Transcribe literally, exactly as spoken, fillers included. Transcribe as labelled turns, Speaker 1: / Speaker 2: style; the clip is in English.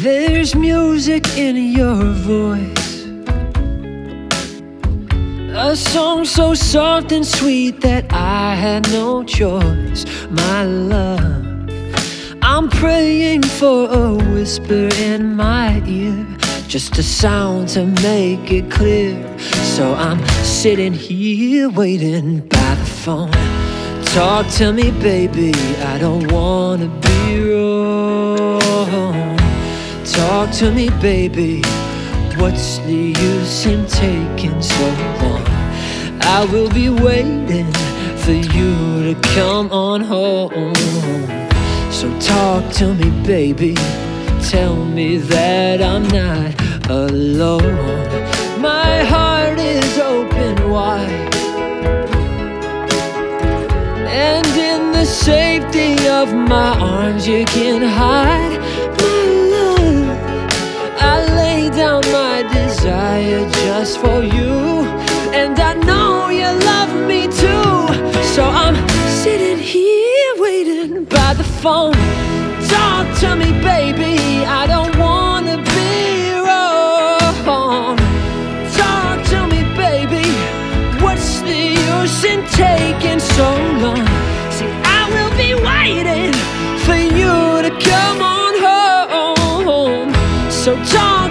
Speaker 1: There's music in your voice, a song so soft and sweet that I had no choice. My love, I'm praying for a whisper in my ear, just a sound to make it clear. So I'm sitting here waiting by the phone. Talk to me, baby, I don't wanna be wrong. Talk to me, baby, what's the use in taking so long? I will be waiting for you to come on home. So talk to me, baby, tell me that I'm not alone. My heart is open wide, and in the safety of my arms you can hide. My love, I lay down my desire just for you, and I know you love me too. So I'm sitting here waiting by the phone. Talk to me, baby, I don't wanna be wrong. Talk to me, baby, what's the use in taking so long? See, I will be waiting for you to come on home. So talk